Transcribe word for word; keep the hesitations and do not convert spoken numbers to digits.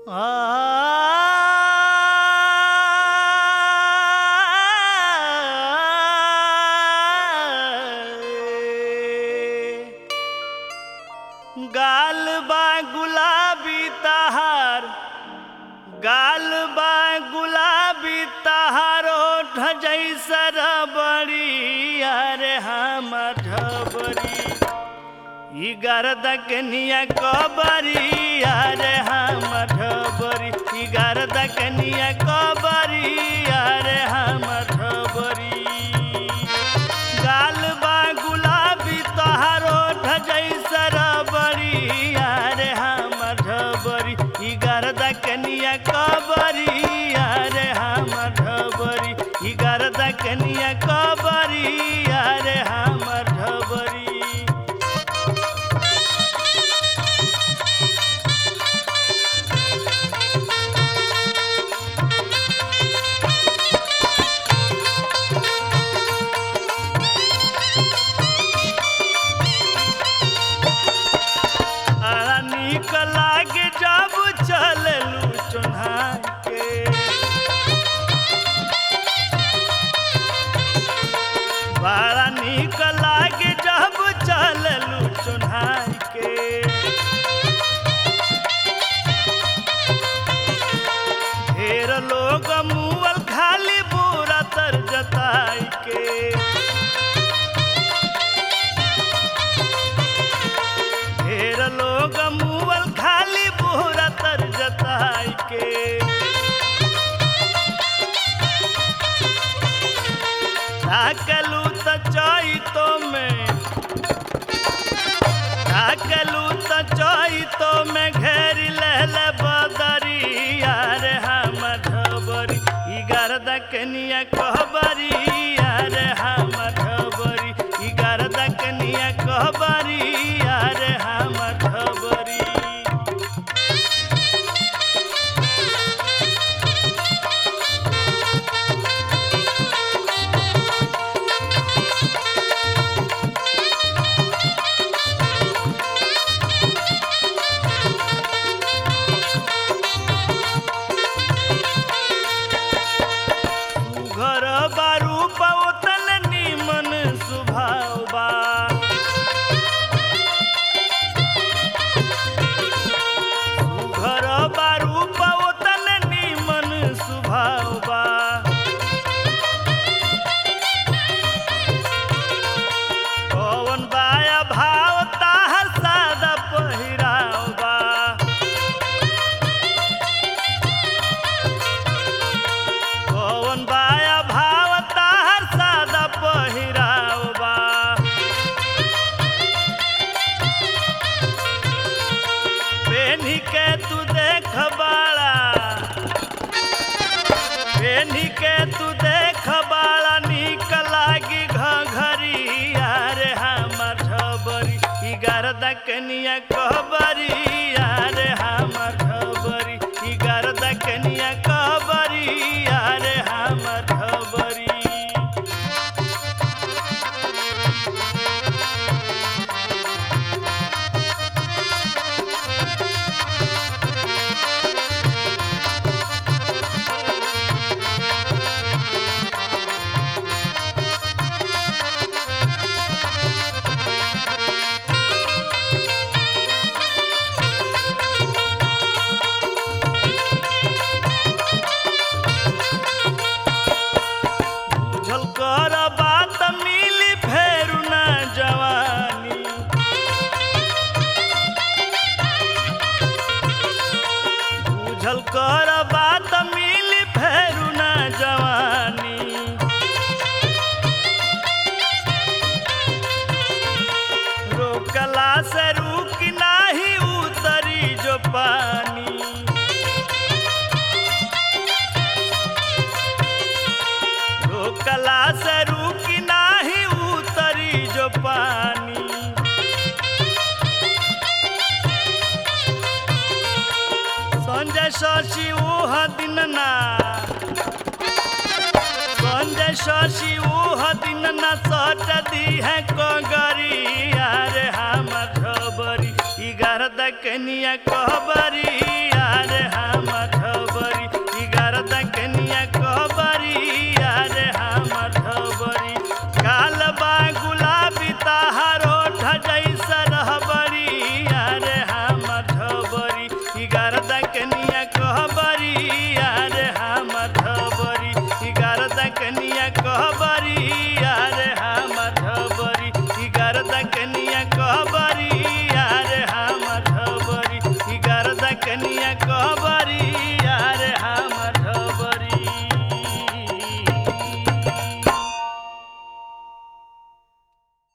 गाल बा गुलाबी तहार गाल बा गुलाबी तहार ओठ जैसा रबड़ी अरे हमर ढबरी ई गर्दा कनिया कबरी अरे हमर ढबरी ई गर्दा कनिया कबरी अरे हमर ढबरी गाल बा गुलाबी तहार ओठ जैसा रबड़ी अरे हमर ढबरी ई गर्दा कनिया कबरी अरे हमर ढबरी ई गर्दा कनिया कबरी अरे हमर ढबरी नीक लागे जब चललू चोन्हा के बड़ा नीक लागे जब चललू चोन्हा के ढेर लोग मुअल खाली बुरा तर जताई के ढेर लोग मुअल खाली बुरा तर जताई के ढाकलू त चैतो में ढाकलू त चैतो में घेरी लहल बदरी अरे हमर ढबरी ई गर्दा कनिया कहबरी अरे हमर ढबरी ई गर्दा कनिया कहबरी अरे हमर ढबरी घर बारू पवतन नीमन सुभाव बा घर बारू पवतन नीमन सुभाव बा कौन बाया भाव ताहर सादा पहिराव बा कौन बाया भाव ताहर सादा पहिराव बा पेन्ही के तू देख बाड़ा पेन्ही के तू देख बाड़ा नीक लागी घघरी अरे हमर ढबरी ई गर्दा कनिया कहबरी अरे हमर ढबरी ई गर्दा कनिया कहबरी अरे हमर ढबरी बुझल कर बात मिली फेरू ना जवानी बुझल कर बात मिली फेरू ना जवानी रोकला से रुक नाही उतरी जो पानी रोकला से रुक नाही उतरी जो पानी संजय शशि ओह दिन ना संजय शशि ओह दिन ना सट दी है कंगरी अरे हमर ढबरी ई गर्दा कनिया कहबरी अरे